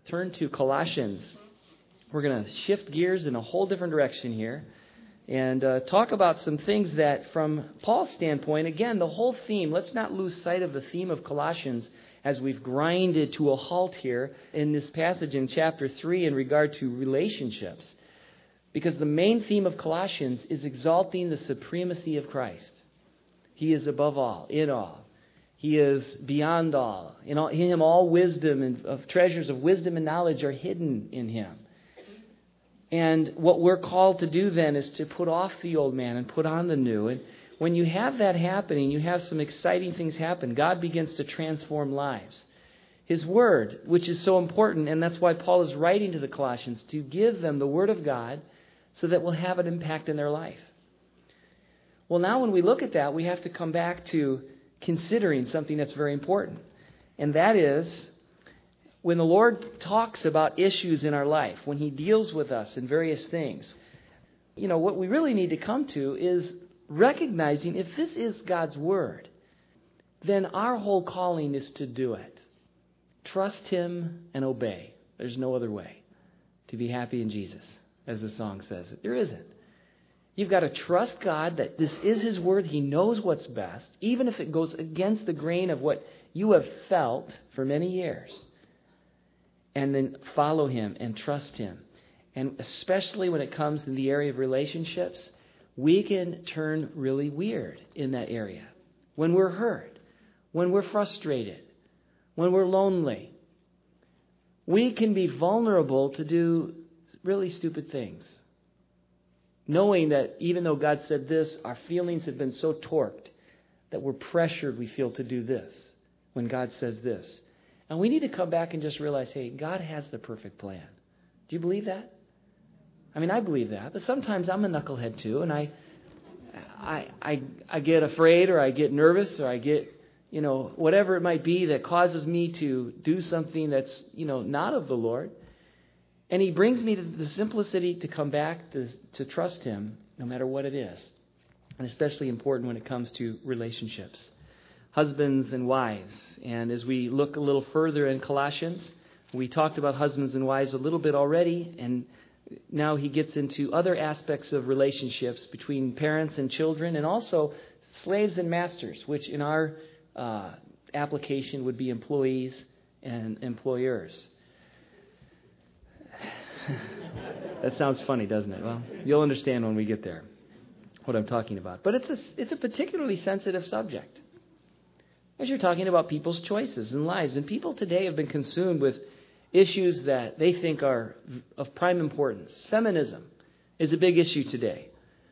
turn to Colossians. We're going to shift gears in a whole different direction here and talk about some things that, from Paul's standpoint, again, the whole theme, let's not lose sight of the theme of Colossians as we've grinded to a halt here in this passage in chapter 3 in regard to relationships. Because the main theme of Colossians is exalting the supremacy of Christ. He is above all, in all. He is beyond all. In him all wisdom and of treasures of wisdom and knowledge are hidden in him. And what we're called to do then is to put off the old man and put on the new. And when you have that happening, you have some exciting things happen. God begins to transform lives. His word, which is so important, and that's why Paul is writing to the Colossians, to give them the word of God so that will have an impact in their life. Well, now when we look at that, we have to come back to considering something that's very important. And that is, when the Lord talks about issues in our life, when He deals with us in various things, what we really need to come to is recognizing if this is God's word, then our whole calling is to do it. Trust Him and obey. There's no other way to be happy in Jesus, as the song says. There isn't. You've got to trust God that this is His word. He knows what's best, even if it goes against the grain of what you have felt for many years. And then follow Him and trust Him. And especially when it comes in the area of relationships, we can turn really weird in that area. When we're hurt, when we're frustrated, when we're lonely, we can be vulnerable to do really stupid things. Knowing that even though God said this, our feelings have been so torqued that we're pressured, we feel, to do this when God says this. And we need to come back and just realize, hey, God has the perfect plan. Do you believe that? I mean, I believe that. But sometimes I'm a knucklehead too, and I get afraid, or I get nervous, or I get, whatever it might be that causes me to do something that's, not of the Lord. And He brings me to the simplicity to come back to trust Him no matter what it is. And especially important when it comes to relationships. Husbands and wives. And as we look a little further in Colossians, we talked about husbands and wives a little bit already. And now he gets into other aspects of relationships between parents and children, and also slaves and masters, which in our application would be employees and employers. That sounds funny, doesn't it? Well, you'll understand when we get there what I'm talking about. But it's a particularly sensitive subject, as you're talking about people's choices and lives. And people today have been consumed with issues that they think are of prime importance. Feminism is a big issue today.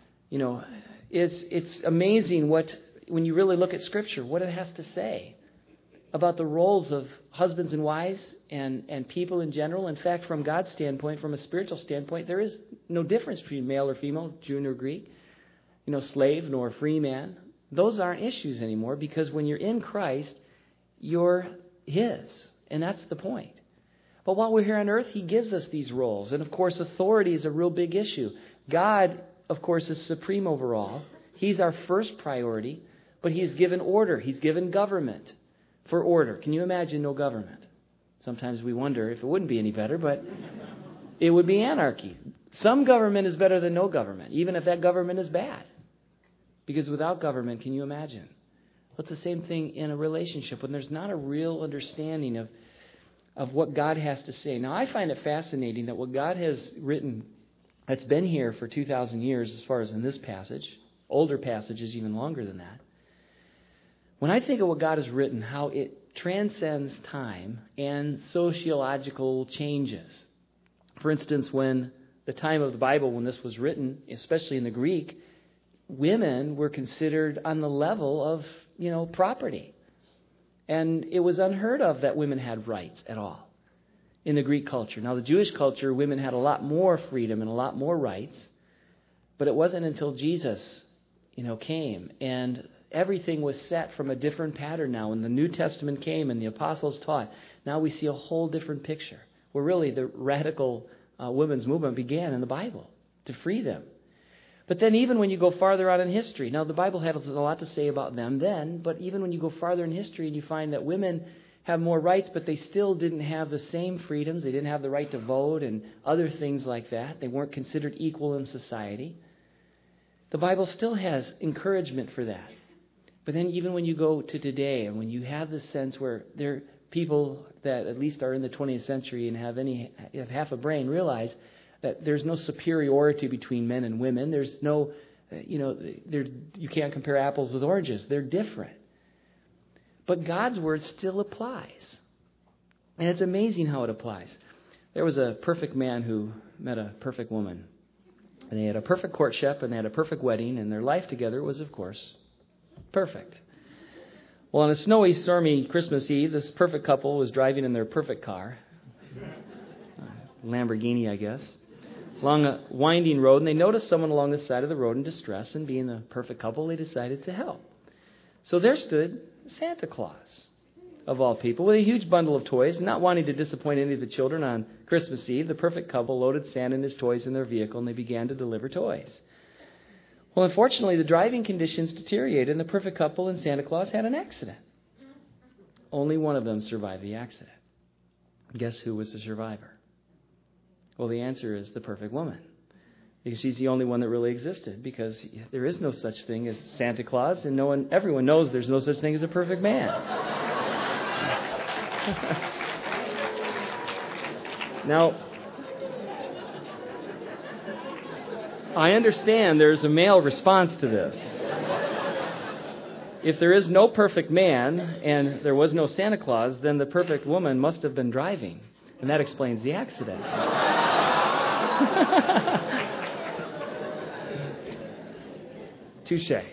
It's amazing when you really look at Scripture, what it has to say about the roles of husbands and wives and people in general. In fact, from God's standpoint, from a spiritual standpoint, there is no difference between male or female, Jew nor Greek, slave nor free man. Those aren't issues anymore, because when you're in Christ, you're His. And that's the point. But while we're here on earth, He gives us these roles. And of course, authority is a real big issue. God, of course, is supreme over all. He's our first priority, but He's given order. He's given government for order. Can you imagine no government? Sometimes we wonder if it wouldn't be any better, but it would be anarchy. Some government is better than no government, even if that government is bad. Because without government, can you imagine? Well, it's the same thing in a relationship when there's not a real understanding of what God has to say. Now, I find it fascinating that what God has written, that's been here for 2,000 years as far as in this passage, older passages even longer than that. When I think of what God has written, how it transcends time and sociological changes. For instance, when the time of the Bible, when this was written, especially in the Greek, women were considered on the level of, property. And it was unheard of that women had rights at all in the Greek culture. Now, the Jewish culture, women had a lot more freedom and a lot more rights. But it wasn't until Jesus, came, and everything was set from a different pattern now. When the New Testament came and the apostles taught, now we see a whole different picture, where really the radical women's movement began in the Bible to free them. But then even when you go farther on in history, now the Bible has a lot to say about them then, but even when you go farther in history and you find that women have more rights, but they still didn't have the same freedoms. They didn't have the right to vote and other things like that. They weren't considered equal in society. The Bible still has encouragement for that. But then even when you go to today and when you have this sense where there are people that at least are in the 20th century and have half a brain realize that there's no superiority between men and women. There's no, you can't compare apples with oranges. They're different. But God's word still applies. And it's amazing how it applies. There was a perfect man who met a perfect woman. And they had a perfect courtship and they had a perfect wedding. And their life together was, of course, perfect. Well, on a snowy, stormy Christmas Eve, this perfect couple was driving in their perfect car. Lamborghini, I guess. Along a winding road. And they noticed someone along the side of the road in distress. And being the perfect couple, they decided to help. So there stood Santa Claus, of all people, with a huge bundle of toys. Not wanting to disappoint any of the children on Christmas Eve, the perfect couple loaded Santa and his toys in their vehicle, and they began to deliver toys. Well, unfortunately, the driving conditions deteriorated, and the perfect couple and Santa Claus had an accident. Only one of them survived the accident. Guess who was the survivor? Well, the answer is the perfect woman. Because she's the only one that really existed. Because there is no such thing as Santa Claus, and everyone knows there's no such thing as a perfect man. Now, I understand there's a male response to this. If there is no perfect man and there was no Santa Claus, then the perfect woman must have been driving. And that explains the accident. Touche.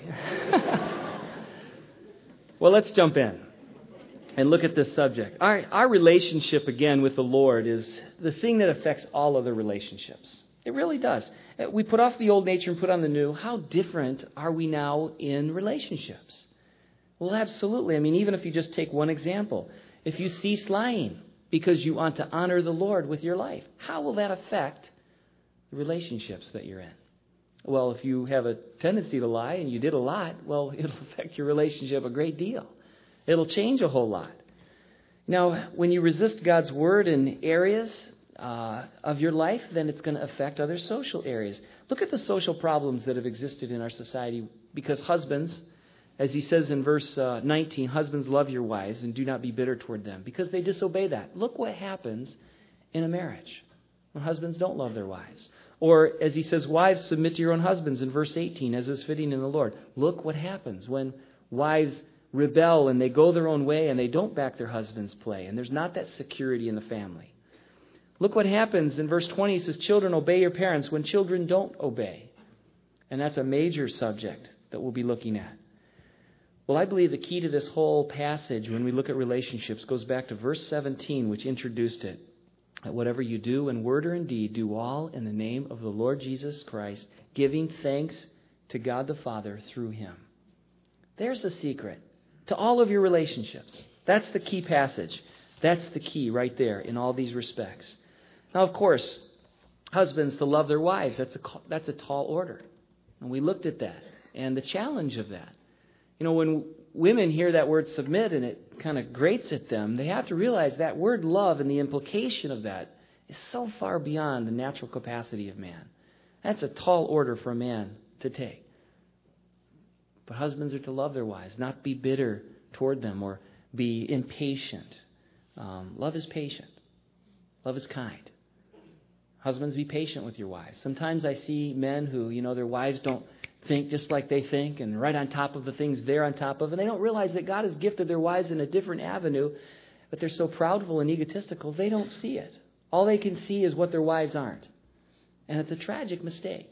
Well, let's jump in and look at this subject. Our relationship, again, with the Lord is the thing that affects all other relationships. It really does. We put off the old nature and put on the new. How different are we now in relationships? Well, absolutely. I mean, even if you just take one example. If you cease lying because you want to honor the Lord with your life, how will that affect the relationships that you're in? Well, if you have a tendency to lie and you did a lot, well, it'll affect your relationship a great deal. It'll change a whole lot. Now, when you resist God's word in areas of your life, then it's going to affect other social areas. Look at the social problems that have existed in our society because husbands, as he says in verse 19, husbands, love your wives and do not be bitter toward them because they disobey that. Look what happens in a marriage when husbands don't love their wives. Or, as he says, wives, submit to your own husbands in verse 18, as is fitting in the Lord. Look what happens when wives rebel and they go their own way and they don't back their husband's play. And there's not that security in the family. Look what happens in verse 20. He says, children, obey your parents when children don't obey. And that's a major subject that we'll be looking at. Well, I believe the key to this whole passage when we look at relationships goes back to verse 17, which introduced it. That whatever you do in word or in deed, do all in the name of the Lord Jesus Christ, giving thanks to God the Father through him. There's the secret to all of your relationships. That's the key passage. That's the key right there in all these respects. Now, of course, husbands to love their wives, that's a tall order. And we looked at that and the challenge of that. You know, when women hear that word submit and it kind of grates at them, they have to realize that word love and the implication of that is so far beyond the natural capacity of man. That's a tall order for a man to take. But husbands are to love their wives, not be bitter toward them or be impatient. Love is patient. Love is kind. Husbands, be patient with your wives. Sometimes I see men who, their wives don't think just like they think and right on top of the things they're on top of. And they don't realize that God has gifted their wives in a different avenue, but they're so proudful and egotistical, they don't see it. All they can see is what their wives aren't. And it's a tragic mistake.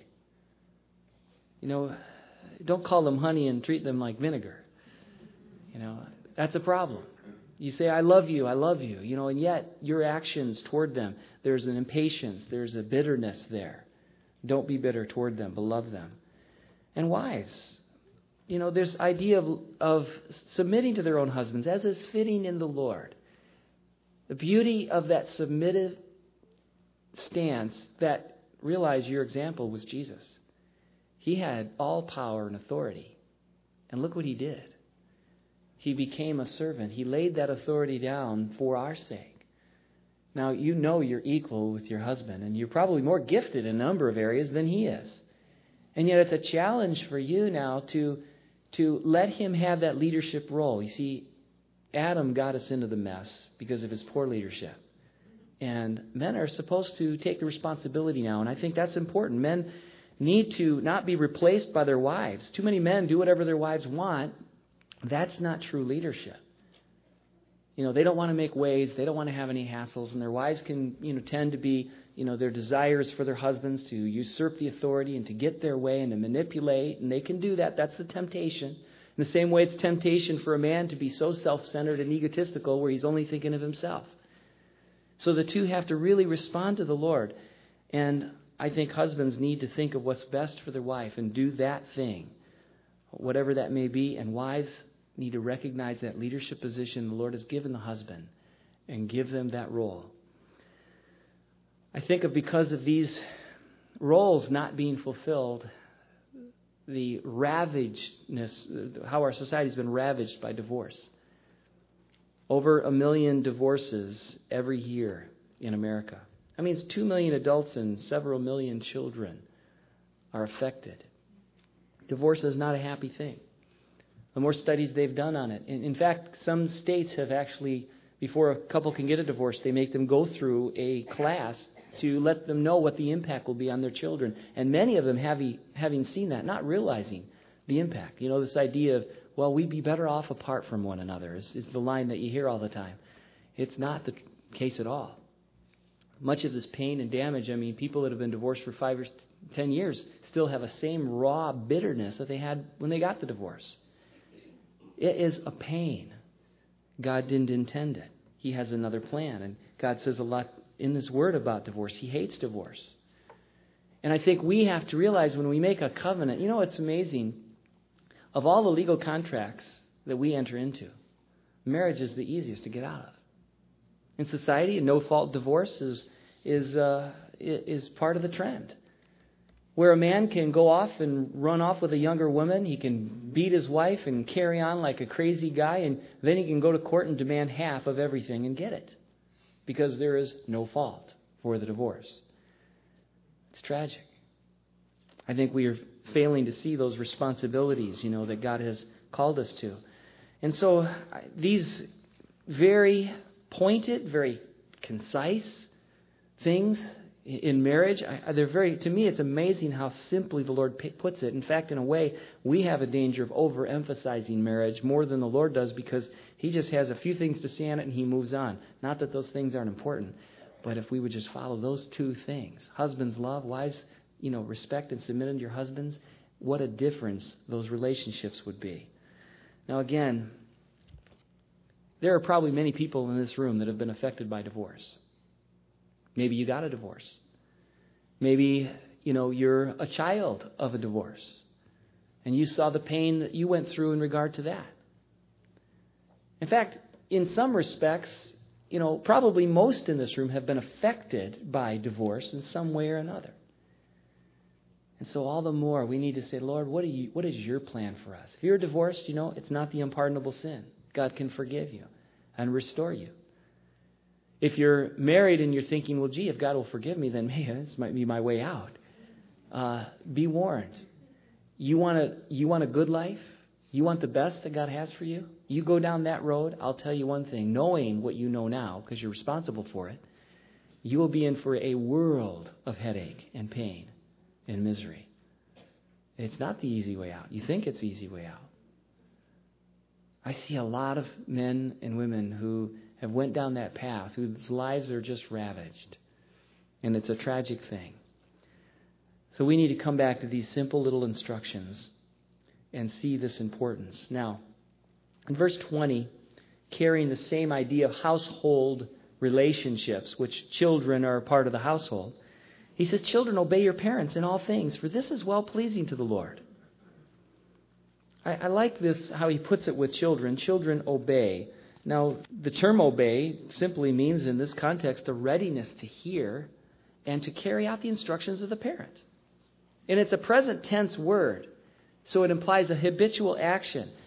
Don't call them honey and treat them like vinegar. That's a problem. You say, I love you, and yet your actions toward them, there's an impatience, there's a bitterness there. Don't be bitter toward them, but love them. And wives, this idea of submitting to their own husbands as is fitting in the Lord. The beauty of that submissive stance that, realize your example was Jesus. He had all power and authority. And look what he did. He became a servant. He laid that authority down for our sake. Now, you know you're equal with your husband, and you're probably more gifted in a number of areas than he is. And yet it's a challenge for you now to let him have that leadership role. You see, Adam got us into the mess because of his poor leadership. And men are supposed to take the responsibility now, and I think that's important. Men need to not be replaced by their wives. Too many men do whatever their wives want. That's not true leadership. They don't want to make waves. They don't want to have any hassles. And their wives can, tend to be, their desires for their husbands to usurp the authority and to get their way and to manipulate. And they can do that. That's the temptation. In the same way, it's temptation for a man to be so self-centered and egotistical where he's only thinking of himself. So the two have to really respond to the Lord. And I think husbands need to think of what's best for their wife and do that thing, whatever that may be. And wives need to recognize that leadership position the Lord has given the husband and give them that role. I think because of these roles not being fulfilled, the ravagedness, how our society has been ravaged by divorce. Over 1 million divorces every year in America. That means 2 million adults and several million children are affected. Divorce is not a happy thing. The more studies they've done on it. In fact, some states have actually, before a couple can get a divorce, they make them go through a class to let them know what the impact will be on their children. And many of them having seen that, not realizing the impact. This idea of, well, we'd be better off apart from one another is the line that you hear all the time. It's not the case at all. Much of this pain and damage, people that have been divorced for 5 or 10 years still have a same raw bitterness that they had when they got the divorce. It is a pain. God didn't intend it. He has another plan. And God says a lot in His Word about divorce. He hates divorce. And I think we have to realize when we make a covenant, it's amazing. Of all the legal contracts that we enter into, marriage is the easiest to get out of. In society, a no-fault divorce is part of the trend. Where a man can go off and run off with a younger woman, he can beat his wife and carry on like a crazy guy, and then he can go to court and demand half of everything and get it. Because there is no fault for the divorce. It's tragic. I think we are failing to see those responsibilities, that God has called us to. And so these very pointed, very concise things in marriage, to me, it's amazing how simply the Lord puts it. In fact, in a way, we have a danger of overemphasizing marriage more than the Lord does because He just has a few things to say on it and He moves on. Not that those things aren't important, but if we would just follow those two things, husbands love, wives, respect and submit unto your husbands, what a difference those relationships would be. Now again, there are probably many people in this room that have been affected by divorce. Maybe you got a divorce. Maybe, you're a child of a divorce. And you saw the pain that you went through in regard to that. In fact, in some respects, probably most in this room have been affected by divorce in some way or another. And so all the more we need to say, Lord, what is your plan for us? If you're divorced, it's not the unpardonable sin. God can forgive you and restore you. If you're married and you're thinking, well, gee, if God will forgive me, then this might be my way out. Be warned. You want a good life? You want the best that God has for you? You go down that road, I'll tell you one thing. Knowing what you know now, because you're responsible for it, you will be in for a world of headache and pain and misery. It's not the easy way out. You think it's the easy way out. I see a lot of men and women who have went down that path, whose lives are just ravaged. And it's a tragic thing. So we need to come back to these simple little instructions and see this importance. Now, in verse 20, carrying the same idea of household relationships, which children are a part of the household, he says, children, obey your parents in all things, for this is well-pleasing to the Lord. I like this, how he puts it with children. Children obey. Now, the term obey simply means, in this context, a readiness to hear and to carry out the instructions of the parent. And it's a present tense word, so it implies a habitual action.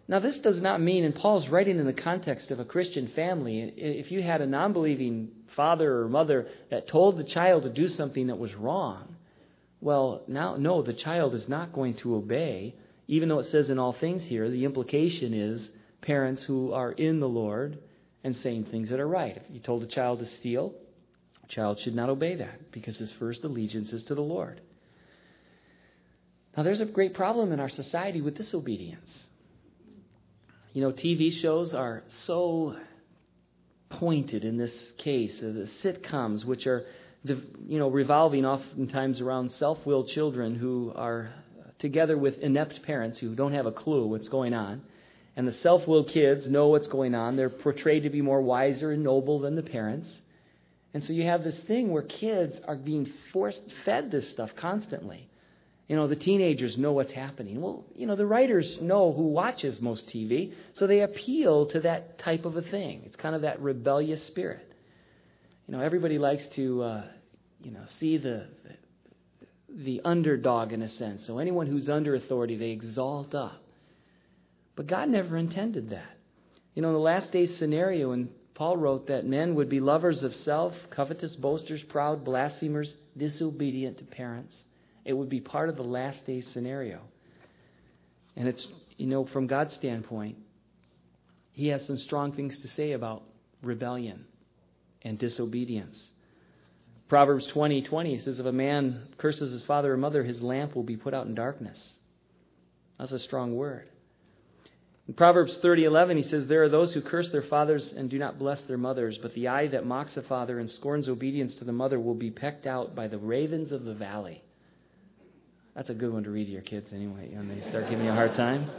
Now, this does not mean, and Paul's writing in the context of a Christian family, if you had a non-believing father or mother that told the child to do something that was wrong, well, now, no, the child is not going to obey. Even though it says in all things here, the implication is parents who are in the Lord and saying things that are right. If you told a child to steal, a child should not obey that because his first allegiance is to the Lord. Now, there's a great problem in our society with disobedience. You know, TV shows are so pointed in this case. The sitcoms, which are, revolving oftentimes around self-willed children who are together with inept parents who don't have a clue what's going on. And the self-willed kids know what's going on. They're portrayed to be more wiser and noble than the parents. And so you have this thing where kids are being fed this stuff constantly. You know, the teenagers know what's happening. Well, the writers know who watches most TV, so they appeal to that type of a thing. It's kind of that rebellious spirit. Everybody likes to, see the underdog in a sense. So anyone who's under authority, they exalt up. But God never intended that. In the last days scenario, and Paul wrote that men would be lovers of self, covetous, boasters, proud, blasphemers, disobedient to parents. It would be part of the last days scenario. And it's, from God's standpoint, He has some strong things to say about rebellion and disobedience. Proverbs 20:20 says, if a man curses his father or mother, his lamp will be put out in darkness. That's a strong word. In Proverbs 30:11, he says, there are those who curse their fathers and do not bless their mothers, but the eye that mocks a father and scorns obedience to the mother will be pecked out by the ravens of the valley. That's a good one to read to your kids anyway, when they start giving you a hard time.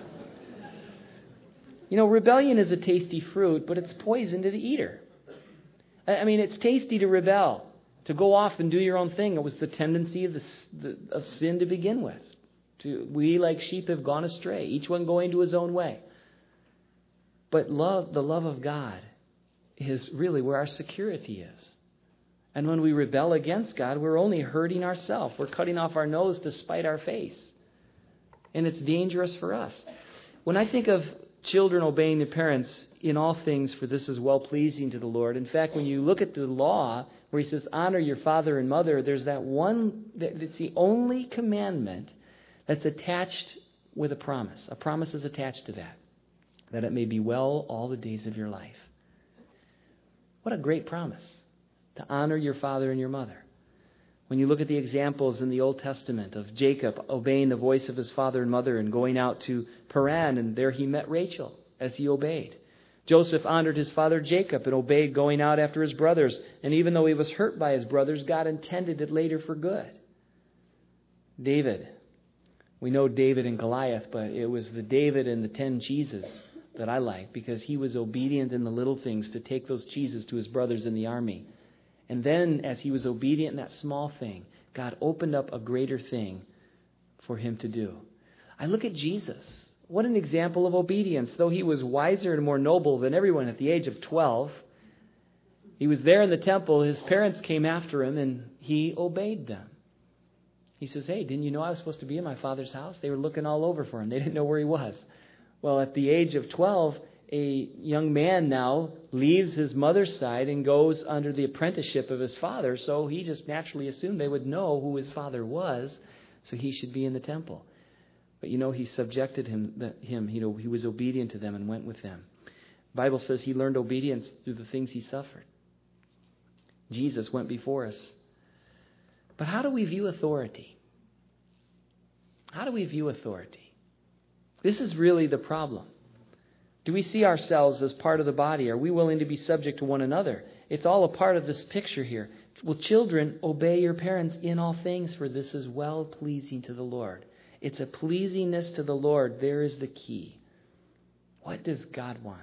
Rebellion is a tasty fruit, but it's poison to the eater. I mean, it's tasty to rebel, to go off and do your own thing. It was the tendency of sin to begin with. We, like sheep, have gone astray, each one going to his own way. But the love of God is really where our security is. And when we rebel against God, we're only hurting ourselves. We're cutting off our nose to spite our face. And it's dangerous for us. When I think of children obeying their parents in all things, for this is well-pleasing to the Lord. In fact, when you look at the law, where he says, honor your father and mother, there's that one, that's the only commandment that's attached with a promise. A promise is attached to that it may be well all the days of your life. What a great promise, to honor your father and your mother. When you look at the examples in the Old Testament of Jacob obeying the voice of his father and mother and going out to Paran, and there he met Rachel as he obeyed. Joseph honored his father Jacob and obeyed going out after his brothers. And even though he was hurt by his brothers, God intended it later for good. David. We know David and Goliath, but it was the David and the 10 cheeses that I like, because he was obedient in the little things to take those cheeses to his brothers in the army. And then as he was obedient in that small thing, God opened up a greater thing for him to do. I look at Jesus. What an example of obedience. Though he was wiser and more noble than everyone at the age of 12, he was there in the temple. His parents came after him and he obeyed them. He says, hey, didn't you know I was supposed to be in my father's house? They were looking all over for him. They didn't know where he was. Well, at the age of 12, a young man now leaves his mother's side and goes under the apprenticeship of his father. So he just naturally assumed they would know who his father was, so he should be in the temple. But he subjected him. He was obedient to them and went with them. The Bible says he learned obedience through the things he suffered. Jesus went before us. But how do we view authority? How do we view authority? This is really the problem. Do we see ourselves as part of the body? Are we willing to be subject to one another? It's all a part of this picture here. Well, children, obey your parents in all things, for this is well-pleasing to the Lord. It's a pleasingness to the Lord. There is the key. What does God want?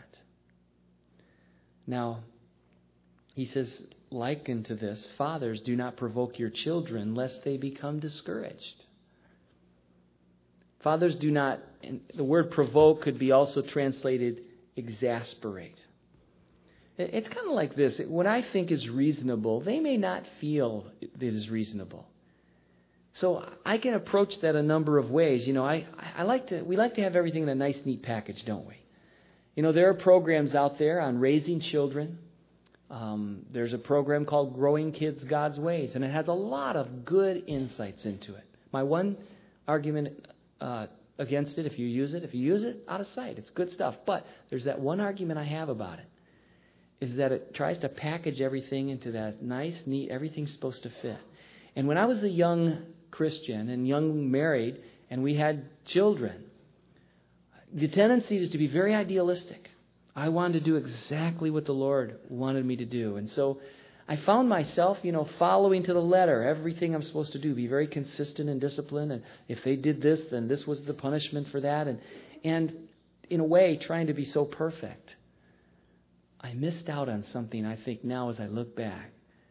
Now, he says, liken to this, fathers, do not provoke your children, lest they become discouraged. Fathers do not, and the word provoke could be also translated exasperate. It's kind of like this. What I think is reasonable, they may not feel it is reasonable. So I can approach that a number of ways. We like to have everything in a nice, neat package, don't we? There are programs out there on raising children. There's a program called Growing Kids God's Ways, and it has a lot of good insights into it. My one argument against it, if you use it, out of sight. It's good stuff. But there's that one argument I have about it, is that it tries to package everything into that nice, neat, everything's supposed to fit. And when I was a young Christian and young married, and we had children, the tendency is to be very idealistic. I wanted to do exactly what the Lord wanted me to do. And so I found myself, following to the letter everything I'm supposed to do, be very consistent and disciplined. And if they did this, then this was the punishment for that. And in a way, trying to be so perfect. I missed out on something, I think, now as I look back.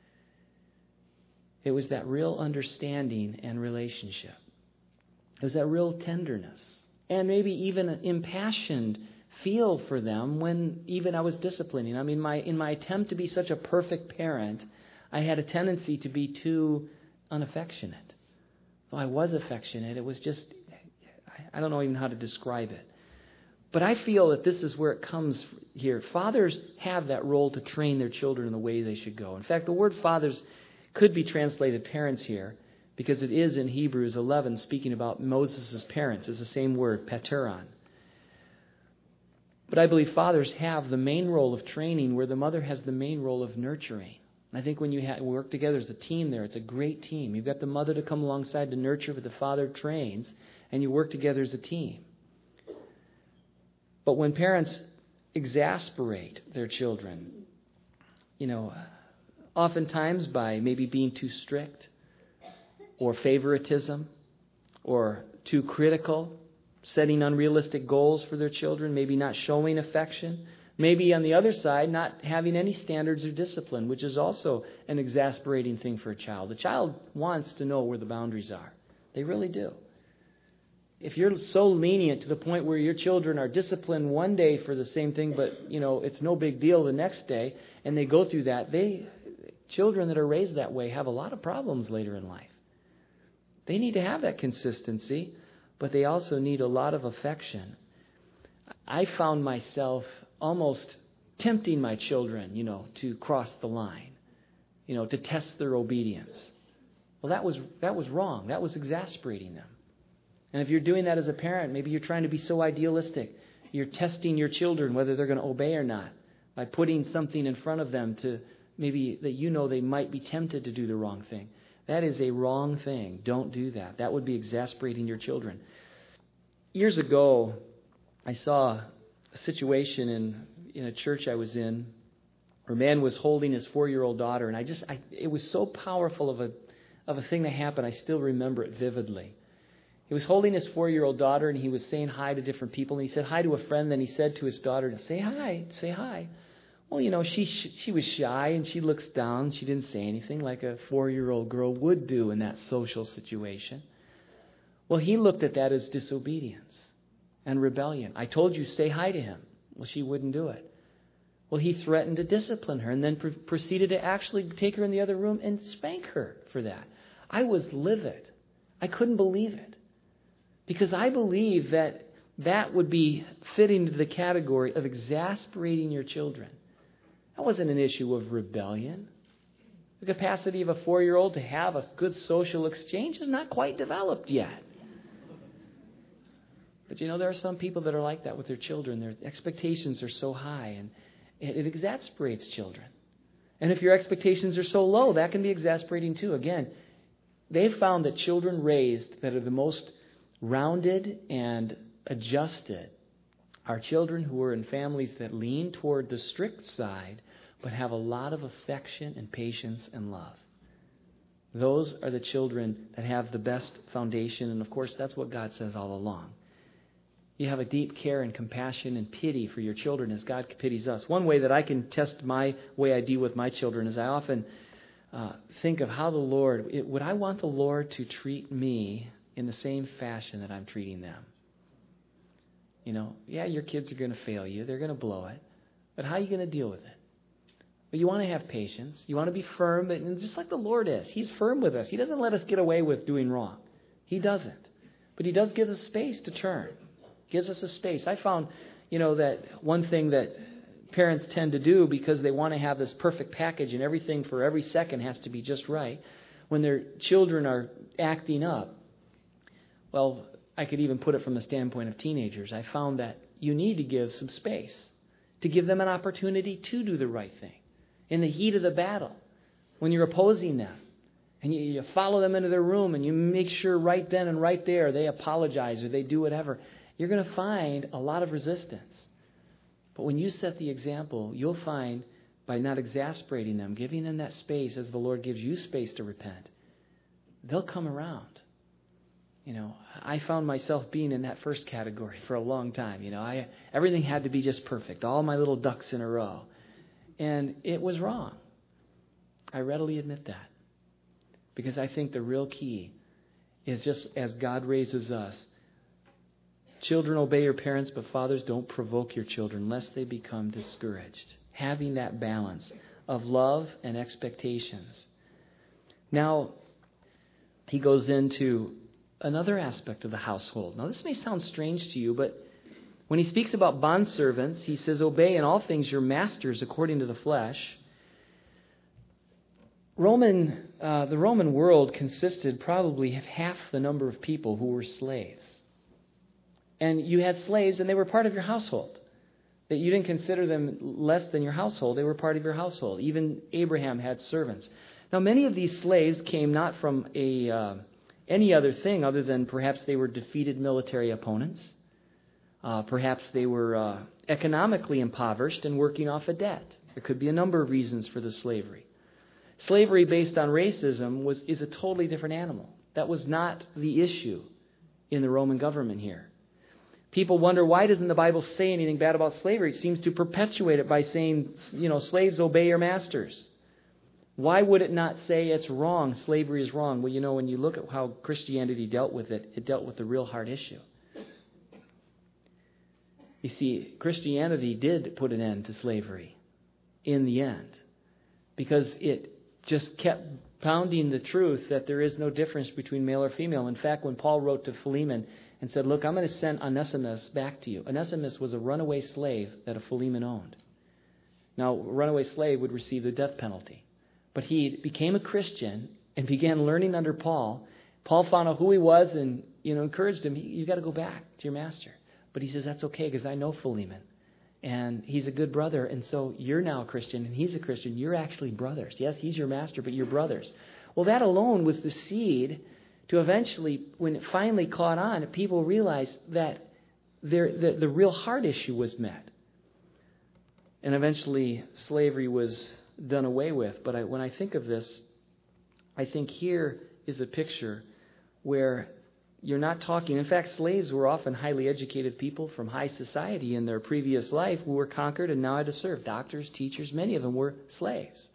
It was that real understanding and relationship. It was that real tenderness. And maybe even an impassioned feel for them when even I was disciplining. I mean, in my attempt to be such a perfect parent, I had a tendency to be too unaffectionate. Though I was affectionate, it was just, I don't know even how to describe it. But I feel that this is where it comes here. Fathers have that role to train their children in the way they should go. In fact, the word fathers could be translated parents here, because it is in Hebrews 11 speaking about Moses' parents. It's the same word, pateron. But I believe fathers have the main role of training, where the mother has the main role of nurturing. And I think when you work together as a team there, it's a great team. You've got the mother to come alongside to nurture, but the father trains, and you work together as a team. But when parents exasperate their children, oftentimes by maybe being too strict, or favoritism, or too critical, setting unrealistic goals for their children, maybe not showing affection, maybe on the other side not having any standards or discipline, which is also an exasperating thing for a child. The child wants to know where the boundaries are. They really do. If you're so lenient to the point where your children are disciplined one day for the same thing, but it's no big deal the next day, and they go through that, children that are raised that way have a lot of problems later in life. They need to have that consistency, but they also need a lot of affection. I found myself almost tempting my children, to cross the line, to test their obedience. Well, that was wrong. That was exasperating them. And if you're doing that as a parent, maybe you're trying to be so idealistic. You're testing your children whether they're going to obey or not by putting something in front of them to maybe that they might be tempted to do the wrong thing. That is a wrong thing. Don't do that. That would be exasperating your children. Years ago, I saw a situation in a church I was in where a man was holding his 4-year-old daughter, and it was so powerful of a thing that happened. I still remember it vividly. He was holding his 4-year-old daughter, and he was saying hi to different people. And he said hi to a friend. Then he said to his daughter, say hi. Well, she was shy, and she looks down. She didn't say anything like a 4-year-old girl would do in that social situation. Well, he looked at that as disobedience and rebellion. I told you, say hi to him. Well, she wouldn't do it. Well, he threatened to discipline her and then proceeded to actually take her in the other room and spank her for that. I was livid. I couldn't believe it. Because I believe that would be fitting into the category of exasperating your children. That wasn't an issue of rebellion. The capacity of a 4-year-old to have a good social exchange is not quite developed yet. But there are some people that are like that with their children. Their expectations are so high, and it exasperates children. And if your expectations are so low, that can be exasperating too. Again, they've found that children raised that are the most rounded and adjusted are children who are in families that lean toward the strict side, but have a lot of affection and patience and love. Those are the children that have the best foundation, and of course, that's what God says all along. You have a deep care and compassion and pity for your children as God pities us. One way that I can test my way I deal with my children is I often think of how would I want the Lord to treat me in the same fashion that I'm treating them? Your kids are going to fail you. They're going to blow it. But how are you going to deal with it? But you want to have patience. You want to be firm, but just like the Lord is. He's firm with us. He doesn't let us get away with doing wrong. He doesn't. But He does give us space to turn. Gives us a space. I found, that one thing that parents tend to do because they want to have this perfect package and everything for every second has to be just right. When their children are acting up, well, I could even put it from the standpoint of teenagers. I found that you need to give some space to give them an opportunity to do the right thing. In the heat of the battle, when you're opposing them, and you follow them into their room and you make sure right then and right there they apologize or they do whatever, you're going to find a lot of resistance. But when you set the example, you'll find by not exasperating them, giving them that space as the Lord gives you space to repent, they'll come around. I found myself being in that first category for a long time. Everything had to be just perfect, all my little ducks in a row. And it was wrong. I readily admit that. Because I think the real key is just as God raises us, children, obey your parents, but fathers, don't provoke your children lest they become discouraged. Having that balance of love and expectations. Now, he goes into another aspect of the household. Now, this may sound strange to you, but when he speaks about bondservants, he says, obey in all things your masters according to the flesh. The Roman world consisted probably of half the number of people who were slaves. And you had slaves, and they were part of your household. That you didn't consider them less than your household. They were part of your household. Even Abraham had servants. Now, many of these slaves came not from any other thing other than perhaps they were defeated military opponents. Perhaps they were economically impoverished and working off a debt. There could be a number of reasons for the slavery. Slavery based on racism is a totally different animal. That was not the issue in the Roman government here. People wonder, why doesn't the Bible say anything bad about slavery? It seems to perpetuate it by saying, slaves, obey your masters. Why would it not say it's wrong, slavery is wrong? Well, when you look at how Christianity dealt with it, it dealt with the real hard issue. You see, Christianity did put an end to slavery in the end because it just kept pounding the truth that there is no difference between male or female. In fact, when Paul wrote to Philemon and said, look, I'm going to send Onesimus back to you. Onesimus was a runaway slave that a Philemon owned. Now, a runaway slave would receive the death penalty. But he became a Christian and began learning under Paul. Paul found out who he was and encouraged him, you've got to go back to your master. But he says, that's okay because I know Philemon. And he's a good brother. And so you're now a Christian and he's a Christian. You're actually brothers. Yes, he's your master, but you're brothers. Well, that alone was the seed to eventually, when it finally caught on, people realized that the real heart issue was met. And eventually slavery was done away with. But when I think of this, I think here is a picture where you're not talking. In fact, slaves were often highly educated people from high society in their previous life who were conquered and now had to serve. Doctors, teachers, many of them were slaves.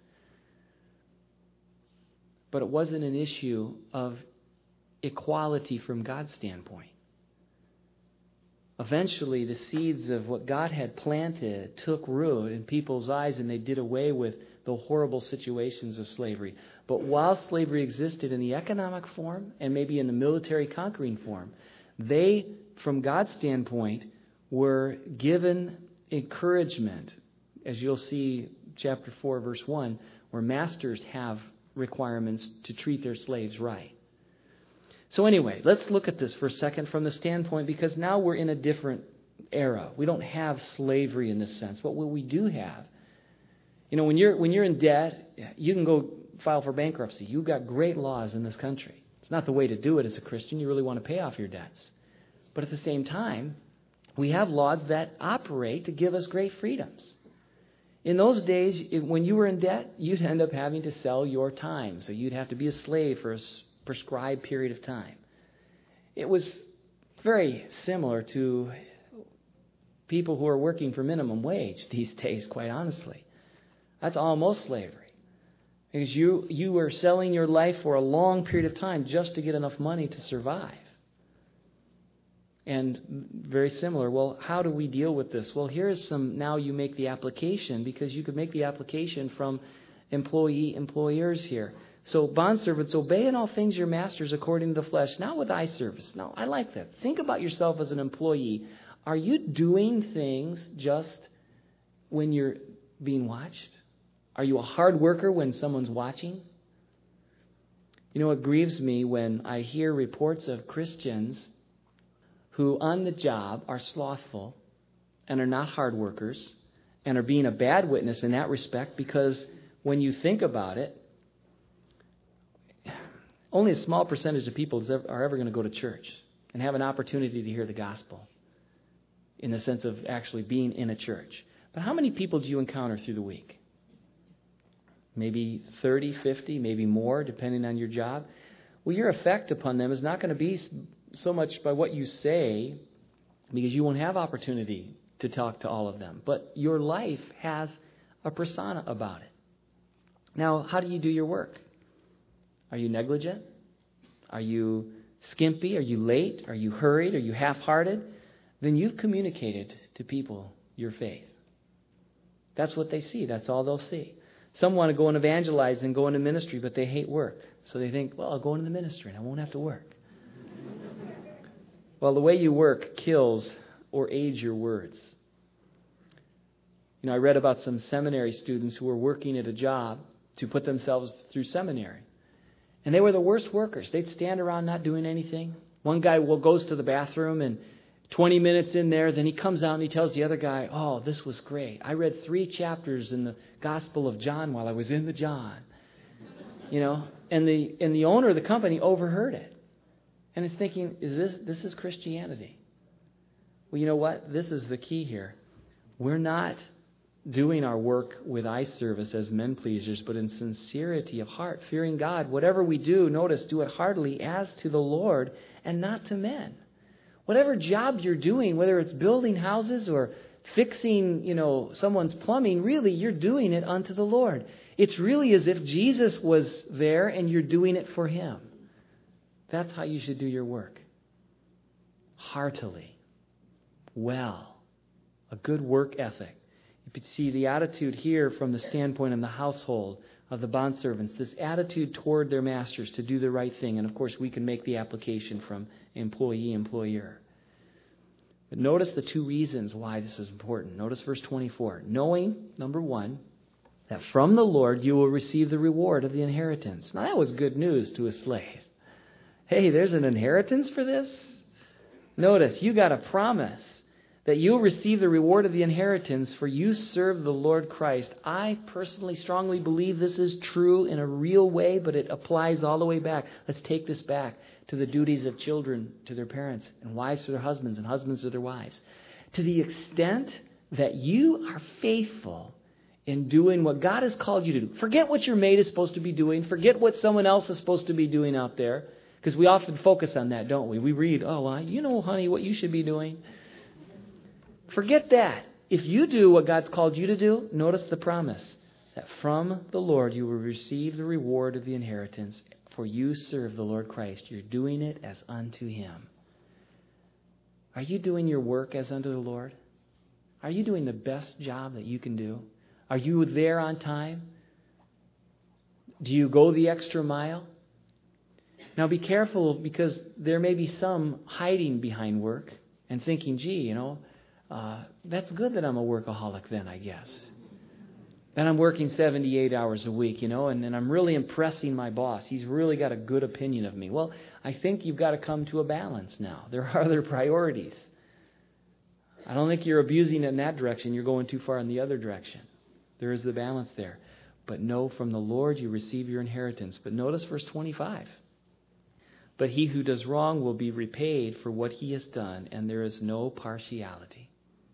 But it wasn't an issue of equality from God's standpoint. Eventually, the seeds of what God had planted took root in people's eyes and they did away with the horrible situations of slavery. But while slavery existed in the economic form and maybe in the military conquering form, they, from God's standpoint, were given encouragement, as you'll see chapter 4, verse 1, where masters have requirements to treat their slaves right. So anyway, let's look at this for a second from the standpoint, because now we're in a different era. We don't have slavery in this sense. But what we do have, when you're in debt, you can go file for bankruptcy. You've got great laws in this country. It's not the way to do it as a Christian. You really want to pay off your debts. But at the same time, we have laws that operate to give us great freedoms. In those days, when you were in debt, you'd end up having to sell your time. So you'd have to be a slave for a prescribed period of time. It was very similar to people who are working for minimum wage these days, quite honestly. That's almost slavery. Because you were selling your life for a long period of time just to get enough money to survive. And very similar. Well, how do we deal with this? Well, here's some, now you make the application, because you could make the application from employers here. So, bondservants, obey in all things your masters according to the flesh, not with eye service. Now, I like that. Think about yourself as an employee. Are you doing things just when you're being watched? Are you a hard worker when someone's watching? You know, it grieves me when I hear reports of Christians who on the job are slothful and are not hard workers and are being a bad witness in that respect, because when you think about it, only a small percentage of people are ever going to go to church and have an opportunity to hear the gospel in the sense of actually being in a church. But how many people do you encounter through the week? Maybe 30, 50, maybe more, depending on your job. Well, your effect upon them is not going to be so much by what you say, because you won't have opportunity to talk to all of them. But your life has a persona about it. Now, how do you do your work? Are you negligent? Are you skimpy? Are you late? Are you hurried? Are you half-hearted? Then you've communicated to people your faith. That's what they see. That's all they'll see. Some want to go and evangelize and go into ministry, but they hate work. So they think, well, I'll go into the ministry and I won't have to work. Well, the way you work kills or aids your words. You know, I read about some seminary students who were working at a job to put themselves through seminary. And they were the worst workers. They'd stand around not doing anything. One guy goes to the bathroom, and 20 minutes in there, then he comes out and he tells the other guy, oh, this was great. I read 3 chapters in the Gospel of John while I was in the John. You know, and the owner of the company overheard it. And is thinking, this is Christianity? Well, you know what? This is the key here. We're not doing our work with eye service as men pleasers, but in sincerity of heart, fearing God. Whatever we do, notice, do it heartily as to the Lord and not to men. Whatever job you're doing, whether it's building houses or fixing, someone's plumbing, really you're doing it unto the Lord. It's really as if Jesus was there and you're doing it for Him. That's how you should do your work. Heartily. Well. A good work ethic. You could see the attitude here from the standpoint in the household of the bondservants. This attitude toward their masters to do the right thing. And of course we can make the application from employee, employer. But notice the 2 reasons why this is important. Notice verse 24. Knowing, number 1, that from the Lord you will receive the reward of the inheritance. Now that was good news to a slave. Hey, there's an inheritance for this? Notice, you got a promise that you'll receive the reward of the inheritance, for you serve the Lord Christ. I personally strongly believe this is true in a real way, but it applies all the way back. Let's take this back to the duties of children to their parents, and wives to their husbands, and husbands to their wives. To the extent that you are faithful in doing what God has called you to do. Forget what your mate is supposed to be doing. Forget what someone else is supposed to be doing out there. Because we often focus on that, don't we? We read, honey, what you should be doing. Forget that. If you do what God's called you to do, notice the promise that from the Lord you will receive the reward of the inheritance, for you serve the Lord Christ. You're doing it as unto Him. Are you doing your work as unto the Lord? Are you doing the best job that you can do? Are you there on time? Do you go the extra mile? Now be careful, because there may be some hiding behind work and thinking, that's good that I'm a workaholic then, I guess. That I'm working 78 hours a week, and I'm really impressing my boss. He's really got a good opinion of me. Well, I think you've got to come to a balance now. There are other priorities. I don't think you're abusing it in that direction. You're going too far in the other direction. There is the balance there. But know from the Lord you receive your inheritance. But notice verse 25. But he who does wrong will be repaid for what he has done, and there is no partiality.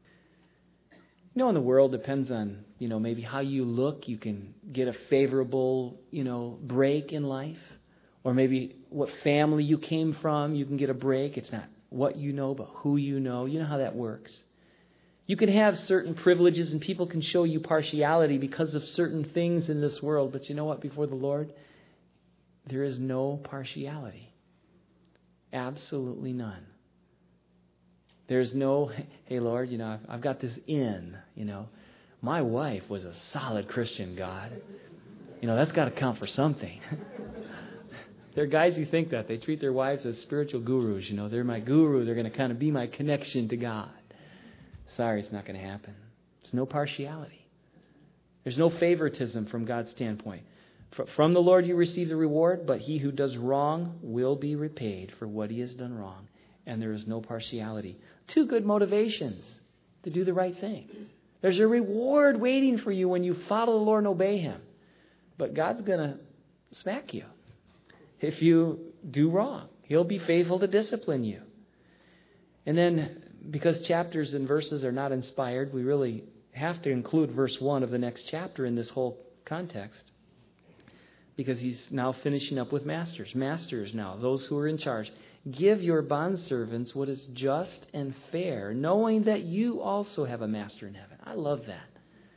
In the world depends on, maybe how you look. You can get a favorable, break in life. Or maybe what family you came from, you can get a break. It's not what you know, but who you know. You know how that works. You can have certain privileges, and people can show you partiality because of certain things in this world. But you know what? Before the Lord, there is no partiality. Absolutely none. There's no, hey, Lord, I've got this in, My wife was a solid Christian, God. That's got to count for something. There are guys who think that. They treat their wives as spiritual gurus. They're my guru. They're going to kind of be my connection to God. Sorry, it's not going to happen. There's no partiality. There's no favoritism from God's standpoint. From the Lord you receive the reward, but he who does wrong will be repaid for what he has done wrong. And there is no partiality. Two good motivations to do the right thing. There's a reward waiting for you when you follow the Lord and obey him. But God's going to smack you if you do wrong. He'll be faithful to discipline you. And then, because chapters and verses are not inspired, we really have to include verse 1 of the next chapter in this whole context. Because he's now finishing up with masters. Masters now, those who are in charge. Give your bondservants what is just and fair, knowing that you also have a master in heaven. I love that.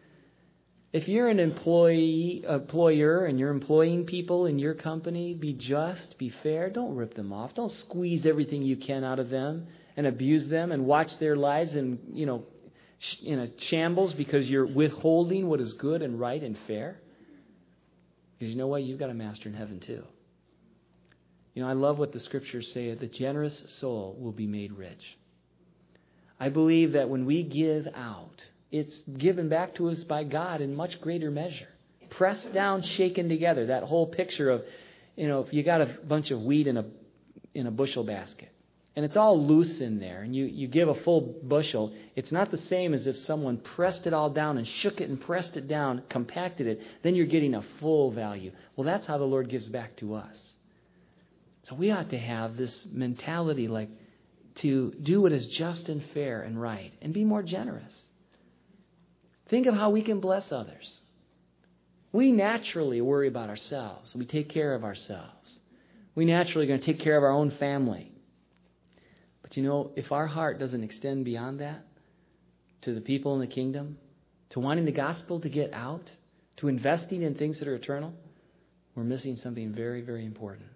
If you're an employer and you're employing people in your company, be just, be fair. Don't rip them off. Don't squeeze everything you can out of them and abuse them and watch their lives in a shambles because you're withholding what is good and right and fair. Because you know what? You've got a master in heaven too. I love what the scriptures say. The generous soul will be made rich. I believe that when we give out, it's given back to us by God in much greater measure. Pressed down, shaken together. That whole picture of, if you got a bunch of wheat in a bushel basket, and it's all loose in there, and you give a full bushel, it's not the same as if someone pressed it all down and shook it and pressed it down, compacted it. Then you're getting a full value. Well, that's how the Lord gives back to us. So we ought to have this mentality like to do what is just and fair and right and be more generous. Think of how we can bless others. We naturally worry about ourselves. We take care of ourselves. We naturally are going to take care of our own family. But if our heart doesn't extend beyond that to the people in the kingdom, to wanting the gospel to get out, to investing in things that are eternal, we're missing something very, very important.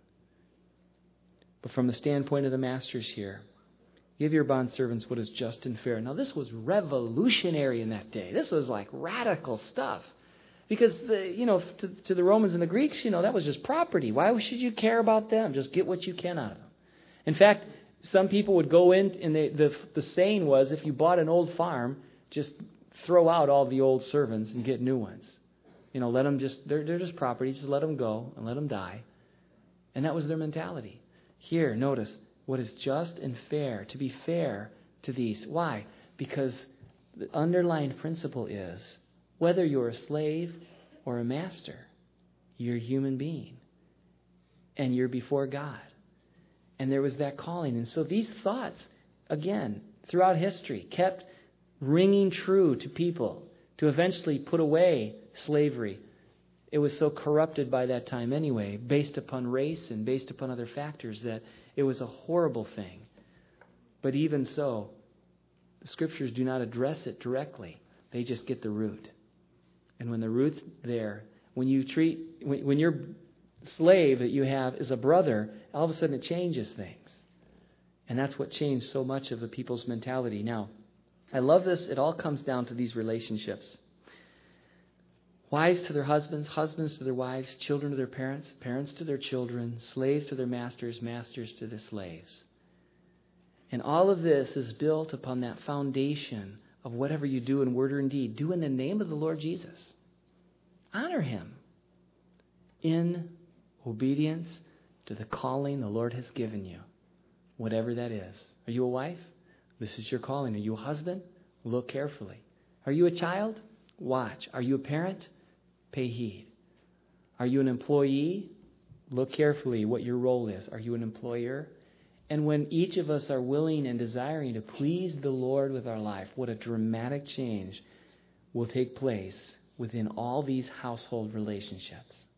But from the standpoint of the masters here, give your bondservants what is just and fair. Now, this was revolutionary in that day. This was like radical stuff. Because, to the Romans and the Greeks, that was just property. Why should you care about them? Just get what you can out of them. In fact, some people would go in, and the saying was, if you bought an old farm, just throw out all the old servants and get new ones. Let them they're just property. Just let them go and let them die. And that was their mentality. Here, notice, what is just and fair, to be fair to these. Why? Because the underlying principle is, whether you're a slave or a master, you're a human being. And you're before God. And there was that calling. And so these thoughts, again, throughout history, kept ringing true to people to eventually put away slavery. It was so corrupted by that time anyway, based upon race and based upon other factors, that it was a horrible thing. But even so, the scriptures do not address it directly. They just get the root. And when the root's there, when your slave that you have is a brother, all of a sudden it changes things. And that's what changed so much of the people's mentality. Now, I love this. It all comes down to these relationships. Wives to their husbands, husbands to their wives, children to their parents, parents to their children, slaves to their masters, masters to the slaves. And all of this is built upon that foundation of whatever you do in word or in deed. Do in the name of the Lord Jesus. Honor him in obedience to the calling the Lord has given you, whatever that is. Are you a wife? This is your calling. Are you a husband? Look carefully. Are you a child? Watch. Are you a parent? Pay heed. Are you an employee? Look carefully what your role is. Are you an employer? And when each of us are willing and desiring to please the Lord with our life, what a dramatic change will take place within all these household relationships.